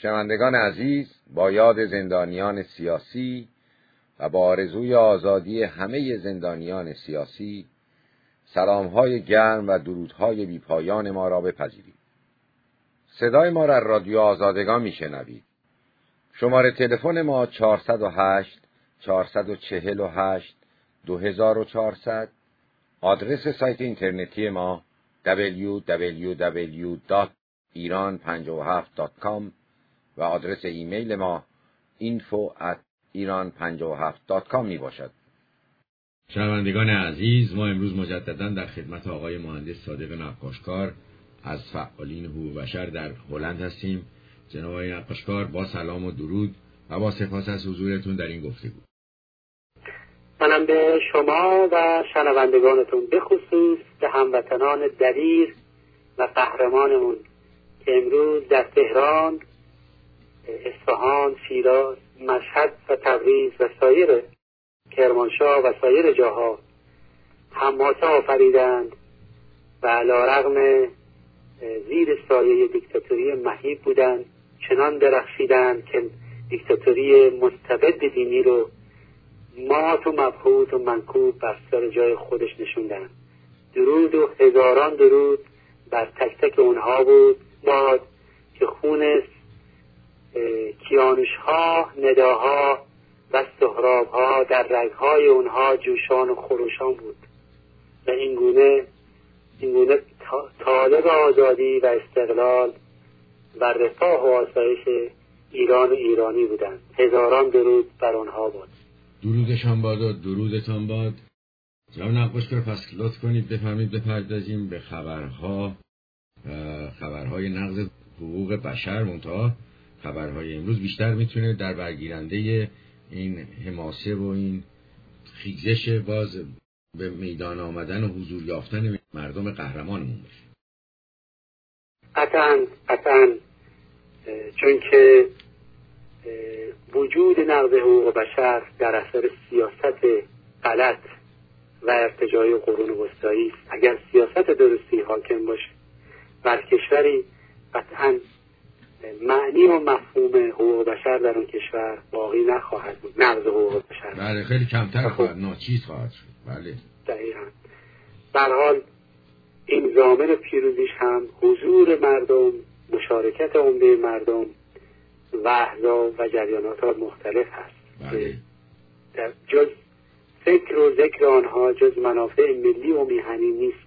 شنوندگان عزیز، با یاد زندانیان سیاسی و با آرزوی آزادی همه زندانیان سیاسی، سلام‌های گرم و درودهای بی‌پایان ما را بپذیرید. صدای ما را رادیو آزادگان میشنوید. شماره تلفن ما 408 448 2400. آدرس سایت اینترنتی ما www.iran57.com و آدرس ایمیل ما info@iran57.com می باشد. شنوندگان عزیز، ما امروز مجددا در خدمت آقای مهندس صادق نقاشکار از فعالین حقوق بشر در هلند هستیم. جناب آقای نقاشکار، با سلام و درود و با سپاس از حضورتون در این گفتگو. منم به شما و شنوندگانتون به خصوص به هموطنان دلیر و قهرمانمون که امروز در تهران، اصفهان، شیراز، مشهد و تبریز و سایر کرمانشاه و سایر جاها حماسه آفریدند و علیرغم زیر سایه دیکتاتوری مهیب بودند، چنان درخشیدند که دیکتاتوری مستبد دینی رو مات و مبهوت و منکوب بر سر جای خودش نشوندند. درود و هزاران درود بر تک تک اونها بود باد که خون کیانوش‌ها، نداها و سهراب‌ها در رگ‌های اونها جوشان و خروشان بود و این گونه طالب آزادی و استقلال و رفاه و آسایش ایران و ایرانی بودند. هزاران درود بر آنها بود. درودشان باد و درودتان باد. جناب نقاشکار، پس لطف کنید بفرمایید بپردازیم به خبرهای نقض حقوق بشر. منتها خبرهای امروز بیشتر میتونه در برگیرنده این حماسه و این خیزش باز به میدان آمدن و حضور یافتن مردم قهرمانمون باشه. قطعاً چون که وجود نقض حقوق بشر در اثر سیاست غلط و ارتجاعی قرون وسطایی است. اگر سیاست درستی حاکم باشه بر کشوری، قطعاً معنی و مفهوم حقوق بشر در اون کشور باقی نخواهد بود. نقض حقوق بشر بله خیلی کمتر خواهد، ناچیز خواهد شد. بله دقیقاً. به هر حال این ضامن پیروزیش هم حضور مردم، مشارکت عمده مردم و احزاب و جریانات مختلف هست. بله. در جز فکر و ذکر آنها جز منافع ملی و میهنی نیست.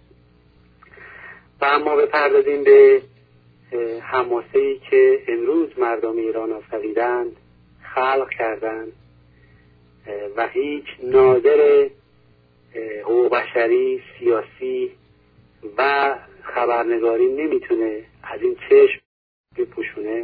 و اما بپردازیم به حماسه‌ای که امروز مردم ایران آفریدند، خلق کردند و هیچ ناظر حقوق بشری، سیاسی و خبرنگاری نمیتونه از این چشم بپوشونه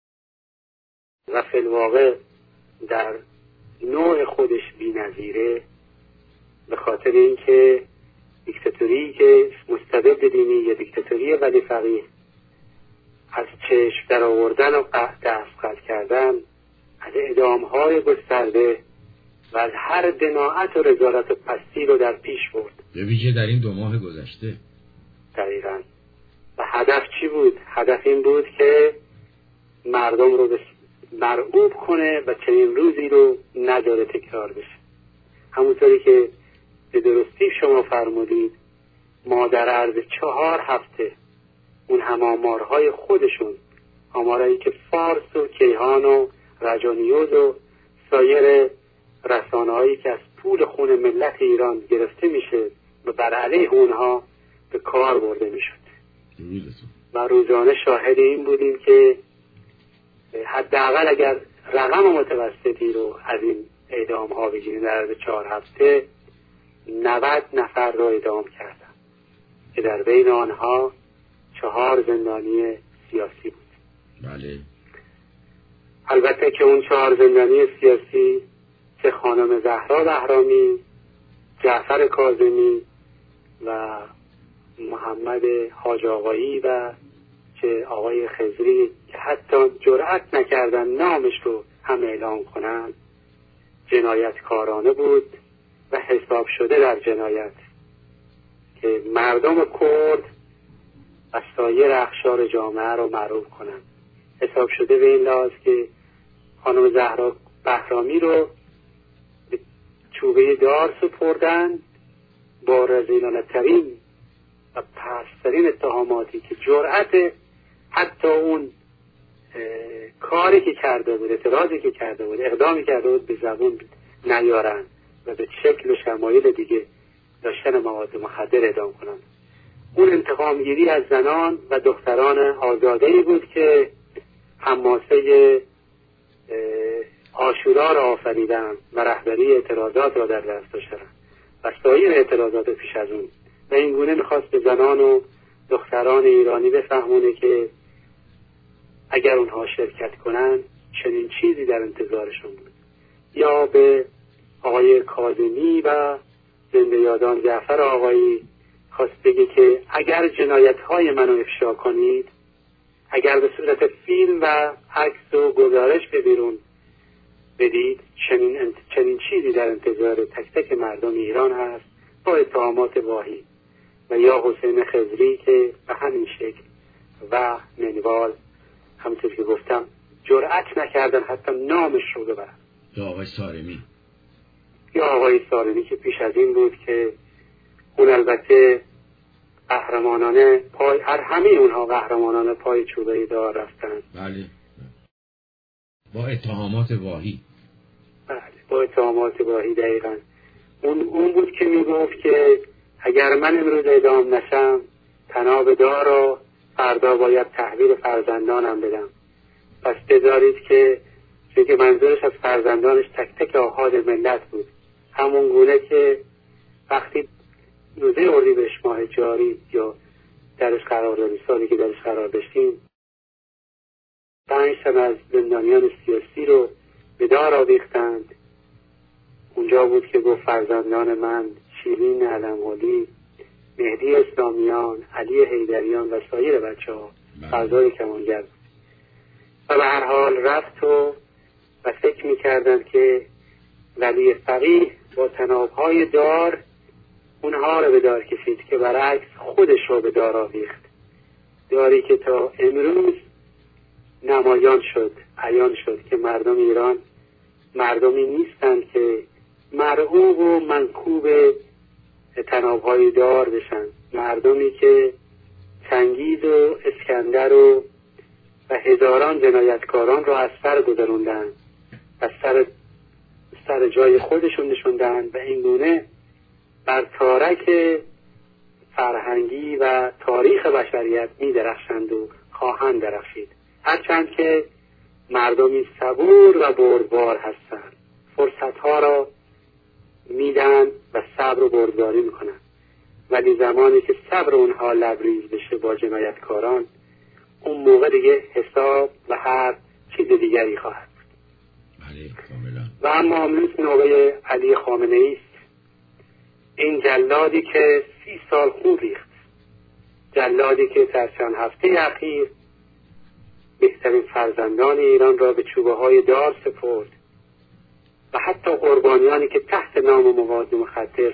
و فی الواقع در نوع خودش بی‌نظیره، به خاطر اینکه دیکتاتوری که مستبد دینی یا دیکتاتوری ولی فقیه از چشم در آوردن و دستقطع کردن، از اعدام‌های گسترده و از هر دناعت و رذالت و پستی رو در پیش برد. به ویژه در این 2 ماه گذشته. دقیقاً. و هدف چی بود؟ هدف این بود که مردم رو مرعوب کنه و چنین روزی رو نداره تکرار بشه. همونطوری که به درستی شما فرمودید، ما در عرض 4 هفته اون هم آمارهای خودشون، آمارهایی که فارس و کیهان و رجانیوز و سایر رسانه‌هایی که از پول خون ملت ایران گرفته میشه و بر علیه اونها به کار برده میشد و روزانه شاهد این بودیم که حداقل اگر رقم متوسطی رو از این اعدام ها بگیریم، در عرض 4 هفته 90 نفر رو اعدام کردن که در بین آنها 4 زندانی سیاسی بود. بله. البته که اون 4 زندانی سیاسی که خانم زهرا بهرامی، جعفر کاظمی و محمد حاج آقایی و که آقای خضری که حتی جرأت نکردن نامش رو هم اعلام کنند، جنایتکارانه بود و حساب شده در جنایت که مردم کرد و سایر اقشار جامعه رو معروف کنند. حساب شده به این لحاظ که خانم زهرا بهرامی رو به چوبه دار سپردن با رذیلانه ترین و پست‌ترین اتهاماتی که جرأت حتی اون کاری که کرده بود، اعتراضی که کرده بود، اقدامی کرده بود به زبون نیارن و به شکل و شمایل دیگه داشتن مواد مخدر اعدام کنن. اون انتقامگیری از زنان و دختران آزاده‌ای بود که حماسه عاشورا را آفریدن و رهبری اعتراضات را در دست داشتن و سایر اعتراضات پیش از اون، و این گونه میخواست به زنان و دختران ایرانی بفهمونه که اگر اونها شرکت کنن چنین چیزی در انتظارشون بود. یا به آقای کاظمی و زنده یادان جعفر آقایی خواست بگه که اگر جنایت‌های منو افشا کنید، اگر به صورت فیلم و عکس و گزارش به بیرون بدید، چنین چیزی در انتظار تک تک مردم ایران هست با اتهامات واهی. و یا حسین خضری که به همین شکل و منوال همونطور که گفتم جرأت نکردن حتی نامش رو ببرن. یا آقای سارمی که پیش از این بود که اون البته قهرمانانه پای همه اونها قهرمانانه پای چوبه دار رفتن. بله. با اتهامات واهی. بله، با اتهامات واهی دقیقاً. اون بود که میگفت که اگر من امروز اعدام نشم طناب دار را فردا باید تحویل فرزندانم بدم. پس بذارید که منظورش از فرزندانش تک تک آحاد ملت بود، همون گونه که وقتی روزه اردیبهشت ماه جاری یا درش قرار دادیم، سالی که درش قرار داشتیم، 5 تن از زندانیان سیاسی رو به دار آویختند. اونجا بود که گفت فرزندان من شیرین علم‌قلی، مهدی اسلامیان، علی حیدریان و سایر بچه‌ها فردای کمانگر. و به هر حال رفت و فکر می‌کردند که ولی فقیه با طناب‌های دار اونها رو به دار کشید که برعکس خودش رو به دار آویخت. داری که تا امروز نمایان شد، عیان شد که مردم ایران مردمی نیستند که مرعوب و منکوب طناب‌های دار بشن، مردمی که چنگیز و اسکندر و هزاران جنایتکاران رو از سر گذروندن و سر جای خودشون نشوندن و این گونه بر تارک فرهنگی و تاریخ بشریت می درخشند و خواهند درخشید، هرچند که مردمی صبور و بردبار هستند، فرصتها را میدن و صبر و بردباری میکنن، ولی زمانی که صبر اونها لبریز بشه با جنایتکاران، اون موقع دیگه حساب و هر چیز دیگری خواهد بود. و اما امروز نوبه علی خامنه‌ای است، این جلادی که 30 سال خون ریخت، جلادی که در چند هفته اخیر بهترین فرزندان ایران را به چوبه های دار سپرد و حتی قربانیانی که تحت نام مواد مخدر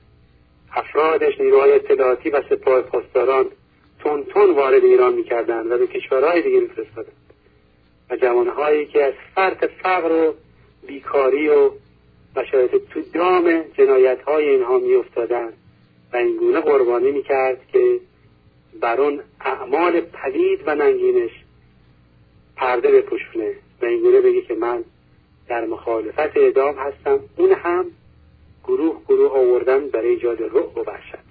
افرادش نیروهای اطلاعاتی و سپاه پاسداران تون وارد ایران می‌کردند و به کشورهای دیگه می‌فرستادند و جوانهایی که از فرط فقر و بیکاری و شاید تو دام جنایت‌های اینها می‌افتادند و این گونه قربانی می‌کرد که بر اون اعمال پلید و ننگینش پرده بپوشونه و این گونه بگه که من در مخالفت اعدام هستم، اون هم گروه آوردن برای ایجاد رعب و وحشت.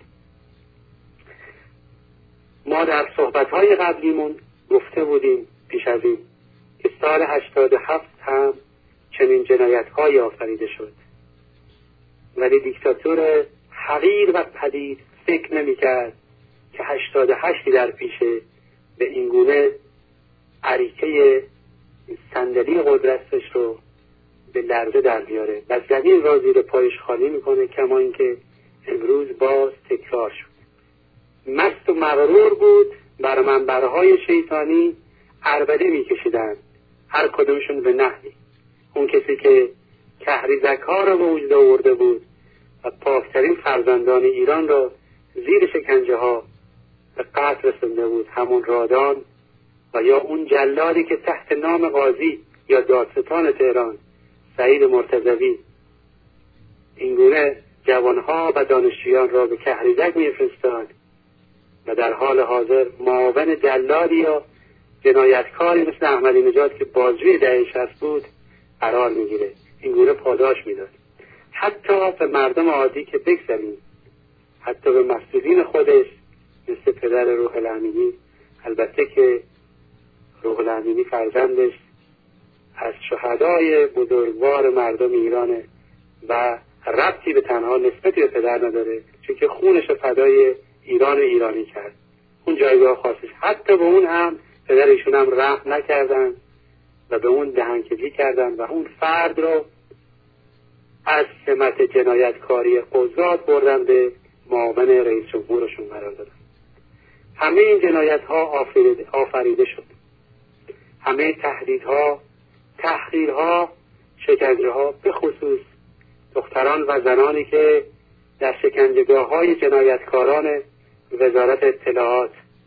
ما در صحبت‌های قبلیمون گفته بودیم پیش از این که سال 87 هم چنین جنایت‌هایی آفریده شد، ولی دیکتاتور حقیر و پلید فکر نمی‌کرد که 88 در پیشه به این گونه عریکه صندلی قدرتش رو به لرزه در بیاره و زمین را زیر پایش خالی میکنه، کما اینکه امروز باز تکرار شد. مست و مغرور بود، بر منبرهای شیطانی عربده میکشیدند، هر کدومشون به نحوی. اون کسی که کهریزک‌ها را به وجود آورده بود و پاکترین فرزندان ایران را زیر شکنجه ها به قتل رسونده بود، همون رادان و یا اون جلادی که تحت نام قاضی یا دادستان تهران سعید مرتضوی اینگونه جوانها و دانشجویان را به کهریزک میفرستاد و در حال حاضر معاون جلادی یا جنایتکاری مثل احمدی نژاد که بازجوی دهه 60 بود قرار میگیره، اینگونه پاداش میداد. حتی به مردم عادی که بگذاریم، حتی به مسئولین خودش مثل پدر روح الامینی، البته که روح الامینی فرزندش از شهدای بزرگوار مردم ایرانه و ربطی به تنها نسبتی به پدر نداره، چون که خونش فدای ایران ایرانی کرد، اون جایگاه خاصش. حتی به اون هم پدر ایشون هم رحم نکردن و به اون دهنکجی کردن و اون فرد رو از سمت جنایتکاری قضات بردن به معاون رئیس جمهورشون قرار دادن. همه این جنایت ها آفریده شد، همه تهدیدها، تحقیرها، شکنجه ها، به خصوص دختران و زنانی که در شکنجهگاه های جنایتکاران وزارت اطلاعات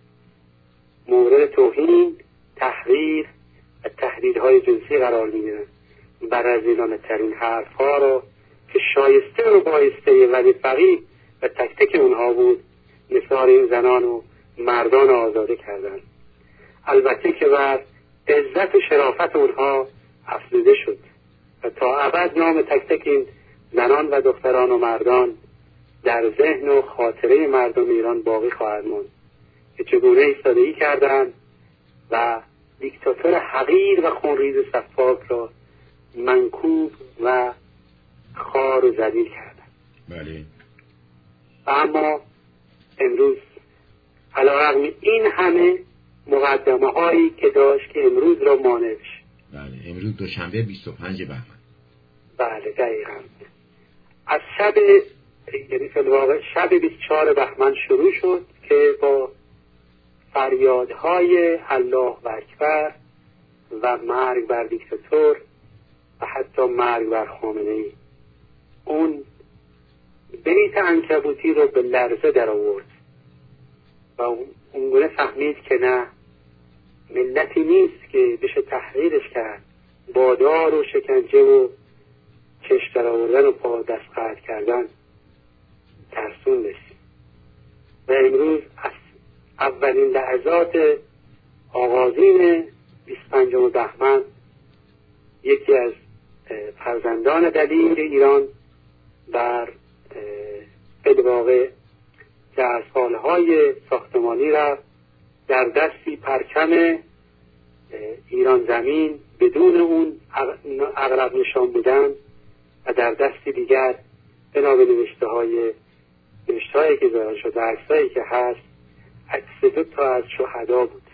مورد توهین، تحقیر و تهدیدهای جنسی قرار می‌گیرند. بررزیدن ترین حرفها را که شایسته و بایسته ولی فقیه و تک تک اونها بود نثار این زنان و مردان آزاده کردند. البته که بر عزت و شرافت اونها افزوده شد و تا ابد نام تک تک این زنان و دختران و مردان در ذهن و خاطره مردم ایران باقی خواهد ماند که چگونه ایستادگی کردند و دیکتاتور حقیر و خونریز سفاک را منکوب و خار و ذلیل کردند. بله. اما امروز علیرغم این همه مقدمه هایی که داشت که امروز را مانع بشه. بله، امروز دوشنبه 25 بهمن. بله دقیقاً. از شب، یعنی فی الواقع شب 24 بهمن شروع شد که با فریادهای الله اکبر و مرگ بر دیکتاتور و حتی مرگ بر خامنه‌ای اون بیت عنکبوتی رو به لرزه در آورد و اونگونه فهمید که نه، ملتی نیست که بشه تحریرش کرد با دار و شکنجه و چشم در آوردن و پا دست قطع کردن ترسون بشید. و امروز از اولین لحظات آغازین 25 بهمن یکی از فرزندان دلیر ایران بر بالواقع جرسالهای ساختمانی را در دستی پرچم ایران زمین بدون اون اغلب نشان بودن و در دستی دیگر بنا به نوشته‌هایی که ظاهر شده، عکسایی که هست، عکس 2 از شهدا بود.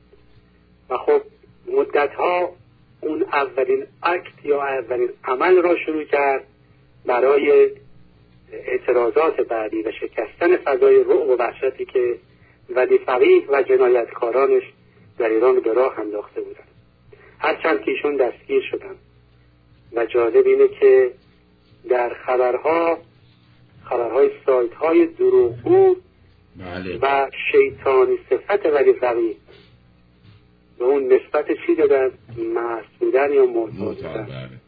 و خب مدتها اون اولین اکت یا اولین عمل را شروع کرد برای اعتراضات بعدی و شکستن فضای رعب و وحشتی که ولی فقیه و جنایتکارانش در ایران به راه انداخته بودند. هرچند که ایشون دستگیر شدن و جالب اینه که در خبرهای سایت های دروغگو و شیطانی صفت ولی فقیه به اون نسبت چی دادن؟ مست بودن یا معتاد.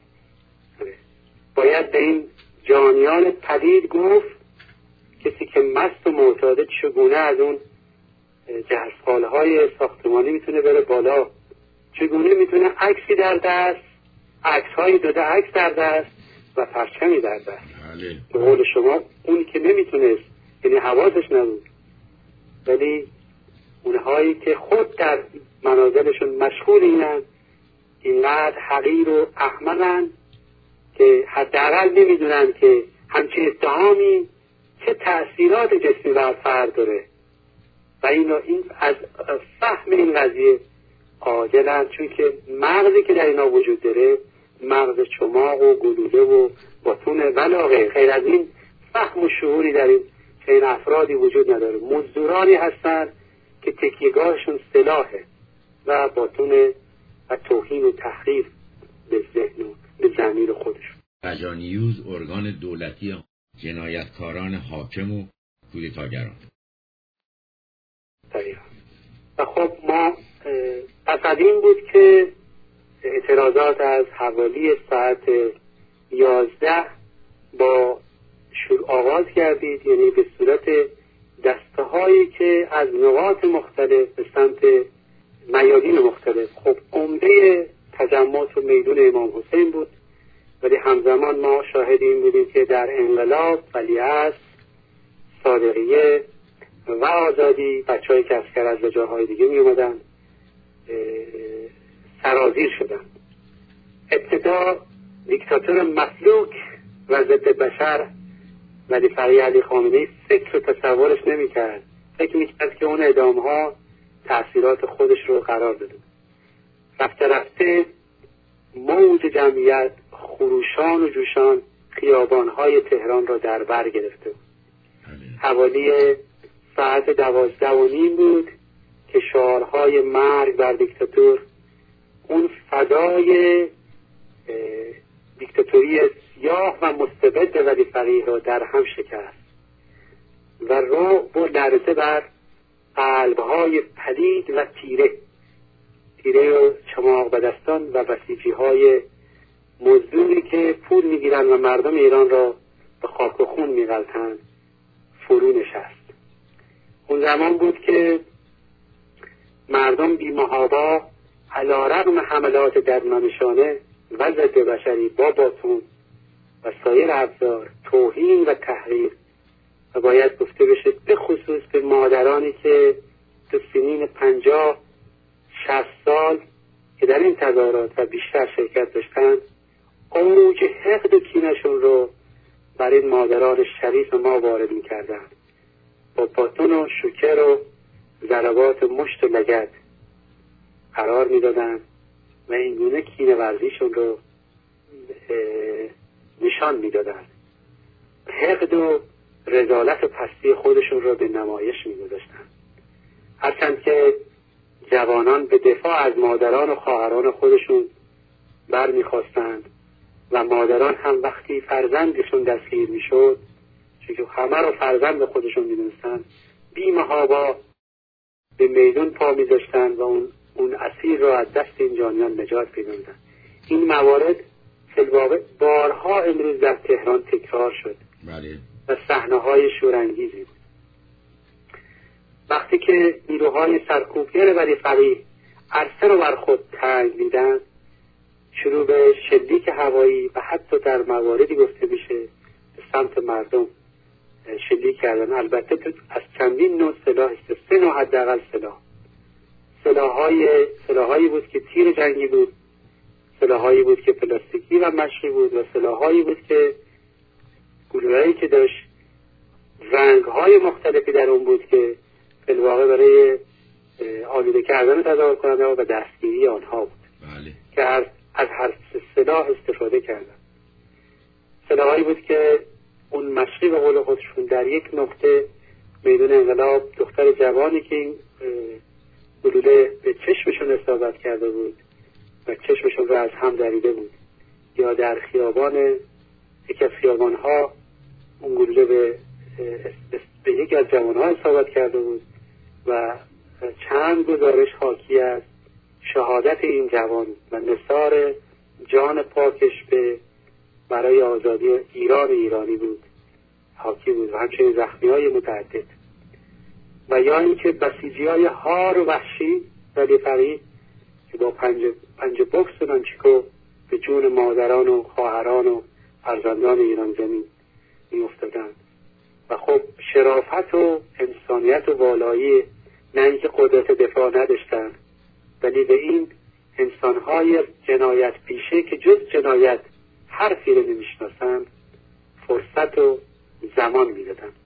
باید به این جانیان پدید گفت کسی که مست و معتاده چگونه از اون جرسخالهای ساختمانی میتونه بره بالا، چگونه میتونه عکسی در دست، عکس‌های 2 عکس در دست و پرچمی در دست. به قول شما اونی که نمیتونست، یعنی حواسش نبود، ولی اونهایی که خود در منازلشون مشغول اینقدر حقیر و احمقن که حداقل نمیدونن که همچین اتهامی چه تأثیرات جسمی بر فرد داره و این از فهم این قضیه عاجلن، چون که مغزی که در اینا وجود داره مغز چماق و گلوله و باتون ولاغه، غیر از این فهم و شعوری در این افرادی وجود نداره. مزدورانی هستن که تکیهگاهشون سلاحه و باتون و توهین و تحقیر به ذهن و به ضمیر خودشون. رجانیوز ارگان دولتی جنایتکاران حاکم و کودتاگران. دقیقا. و خب ما پس از این بود که اعتراضات از حوالی ساعت 11 با آغاز کردید، یعنی به صورت دسته هایی که از نقاط مختلف به سمت میادین مختلف. خب عمده تجمعات و میدون امام حسین بود، ولی همزمان ما شاهد این بودیم که در انقلاب، ولیعصر، صادقیه و آزادی بچه‌هایی که عسکر از جاهای دیگه می اومدن سرازیر شدن. ابتدا دیکتاتور مفلوک و ضد بشر ولی فقیه علی خامنه‌ای فکر و تصورش نمی‌کرد. فکر می‌کرد که اون اعدام‌ها تأثیرات خودش رو قرار داده. رفته رفته موج جمعیت خروشان و جوشان خیابان‌های تهران را در بر گرفته بود. حوالی ساعت 12:30 بود که شعارهای مرگ بر دیکتاتور، اون فدای دیکتاتوری سیاه و مستبد ولی فقیه را در هم شکست و رعب و لرزه بر قلب‌های پلید و تیره و چماق بدستان و بسیجی‌های مزدوری که پول می‌گیرن و مردم ایران را به خاک و خون می‌غلطند فرو نشست. اون زمان بود که مردم بی‌محابا علی‌رغم حملات ددمنشانه و ضد بشری با باتون و سایر ابزار توهین و تحریر و باید گفته بشه به خصوص به مادرانی که تو سنین 50-60 سال که در این تظاهرات و بیشتر شرکت داشتن، اوج حقد و کینه‌شون رو بر این مادران شریف ما وارد می‌کردن. با باتون و شوکر و ضربات مشت و لگد قرار می‌دادن و این گونه کینه ورزیشون رو نشان می‌دادن. حقد و رذالت و پستی خودشون رو به نمایش می‌گذاشتن. هرچند که جوانان به دفاع از مادران و خواهران خودشون بر می‌خواستند و مادران هم وقتی فرزندشون دستگیر می‌شد، چون که همه رو فرزند خودشون می‌دونستن، بی‌محابا به میدون پا می‌ذاشتن و اون اسیر رو از دست این جانیان نجات پیدا می‌دادن. این موارد فی‌الواقع بارها امروز در تهران تکرار شد. بله. و صحنه‌های شورانگیزی بود. وقتی که نیروهای سرکوبگر ولی فقیه عرصه رو بر خود تنگ دیدن، شروع به شلیک هوایی و حتی در مواردی گفته میشه به سمت مردم شلیک کردن. البته از چندین نوع سلاح، 3 نوع حداقل سلاح‌هایی بود که تیر جنگی بود، سلاح‌هایی بود که پلاستیکی و مشقی بود و سلاح‌هایی بود که گلوله‌ای که داشت رنگ‌های مختلفی در اون بود که به واقع برای آلوده کردن تظاهر کننده و دستگیری آنها بود. بله. که از هر سلاح استفاده کردن. سلاحایی بود که اون مشقی به قول خودشون در یک نقطه میدون انقلاب دختر جوانی که این گلوله به چشمشون اصابت کرده بود و چشمشون رو از هم دریده بود، یا در خیابان یکی از خیابان‌ها اون گلوله به یکی از جوان‌ها اصابت کرده بود و چند گزارش حاکی از شهادت این جوان و نثار جان پاکش به برای آزادی ایرانی بود حاکی بود و همچنین زخمی‌های متعدد. و یا اینکه بسیجی‌های هار و وحشی ولی فقیه که با پنج بوکس و نانچیکو به جون مادران و خواهران و فرزندان ایران زمین می افتادند. و خب شرافت و انسانیت و والایی، نه اینکه قدرت دفاع نداشتند، ولی به این انسانهای جنایت پیشه که جز جنایت حرفی رو نمیشناسند فرصت و زمان میدادند.